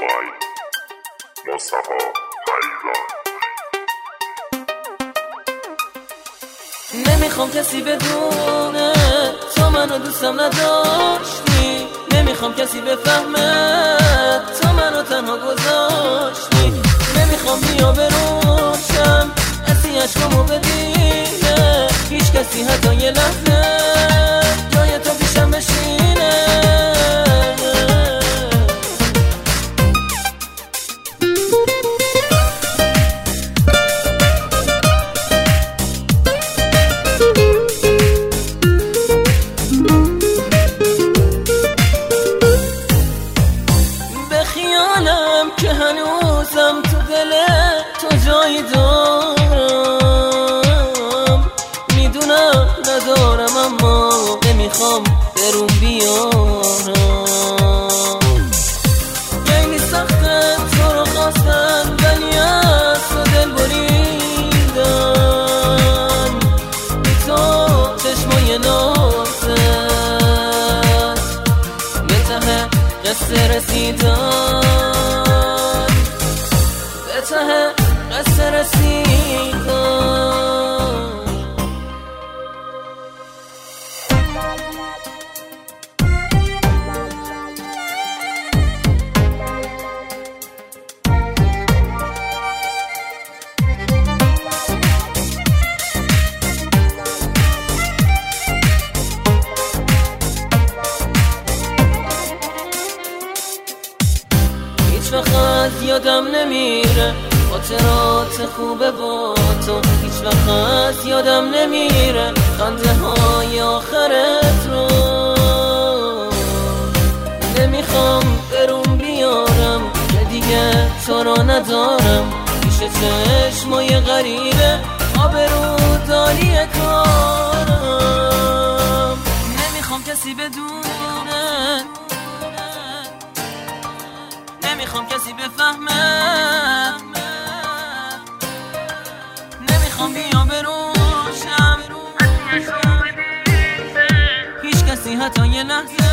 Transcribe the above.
by مصطفی حریران. نمیخوام کسی بدونه تو منو دوستم نداشتی، نمیخوام کسی بفهمه تو منو تنها گذاشتی، نمیخوام بیا بروشم کسی عشقامو ببینه، هیچ کسی حتی یه لحظه جای تو پیشم بشینه. که هنوزم تو دل تو جایی دارم، میدونم ندارم اما نمیخوام برون بیارم. خیلی سخته تو رو خواستن ولی از تو دل بریدن، بی تو چشمای نازت به ته قصه رسیدن، ته قصه رسیدن. هیچ وقت یادم نمیره خاطرات خوبه با تو، هیچ وقت یادم نمیره خنده های آخرت رو، نمیخوام برون بیارم که دیگه تو رو ندارم، پیش چشمای غریبه آبروداری کارم. نمیخوام کسی بدونه، نمیخوام کسی بفهمه، نمیخوام بیا بروشم هیچ کسی حتی یه لحظه